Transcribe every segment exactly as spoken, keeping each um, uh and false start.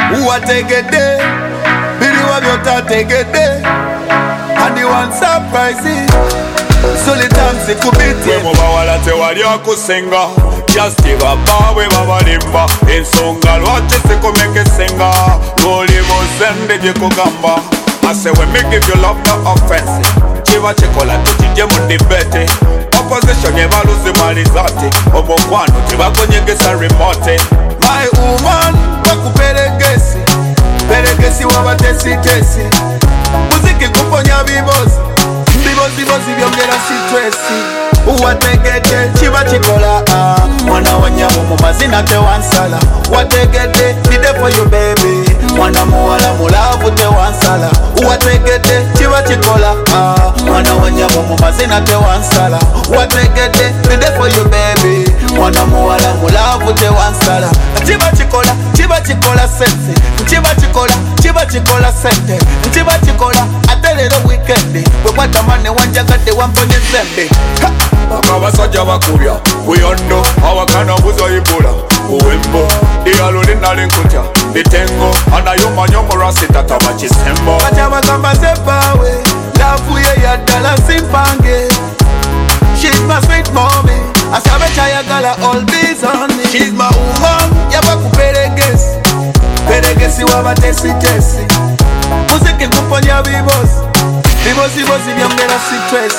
Who a take it there? Billy wa byota take it there. And the one surprising. So the dance it could be we mubawala tewali akusenga just baba we babalimba ensonga lwaki sikumeke senga lwoli muzende gyekugamba I say when me give you love no offense kiba kikola tukijje mu debate opposition ebaluzi mali zati omukwano tebakonyegesa remote my woman bakuperegesi peregesi wabatesitesi muziki kuponya bibozi bibozi bozi byongera stresi uwategede kiba kikola mwana wanyabo mu mazina tewansala wategede nide for you baby mwana muwala mulavu tewansala uwategede kiba kikola mwana wanyabo mu mazina tewansala wategede nide for you baby mwana muwala mulavu tewansala kiba kikola kiba kikola sense kiba kikola kiba kikola sente kiba kikola atelero weekend wekwata mane wanjagadde wamponye zembe abasajja bakubya buyondo awakana buzoyibula uwembo iyaluli nalinkuta litengo anayomanya omurasi tataba kisembo atyabagamba zebawe lavuye yaddala simpange she's my sweet mommy asabe kyayagala all this on me she's my woman yabakuperegesi peregesi wabatesitesi muziki kuponya bibozi bibozi bozi byongera stress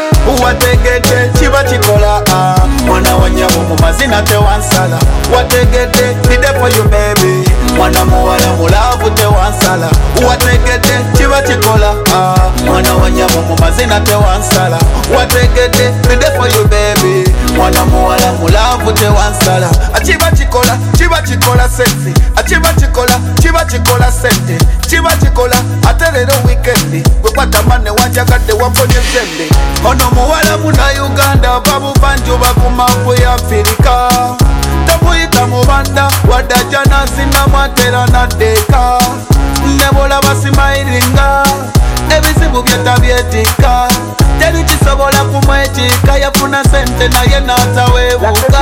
uwategede kiba kikola mwana wanyabo mu mazina tewansala wategede nide for you baby mwana muwala mulavu tewansala uwategede kiba kikola mwana wanyabo mu mazina tewansala wategede nide for you baby mwana muwala mulavu tewansala kiba kikola kiba kikola sexy kiba kikola kiba kikola sente kiba kikola atelero weekend wekwata mane wanjagadde wamponye zembe ono muwala muna Uganda babuvanjuba ku mapu ya Afrika tamuyita mubanda wadajana sina mwatera na deka nebola basimayiringa ebizibu byetabyetika teri kisobola kumwetika yafuna sente naye natawebuka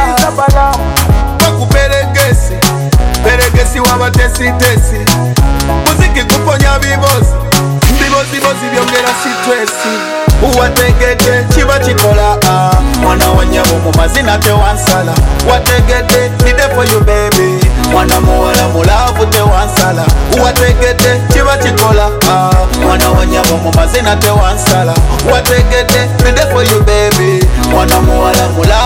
bakuperegesi peregesi wabatesitesi muziki kuponya bibozi bibozi bozi byongera stresi uwategede kiba kikola mwana wanyabo mu mazina tewansala wategede nide for you baby mwana muwala mulavu tewansala uwategede kiba kikola mwana wanyabo mu mazina tewansala wategede nide for you baby mwana muwala mulavu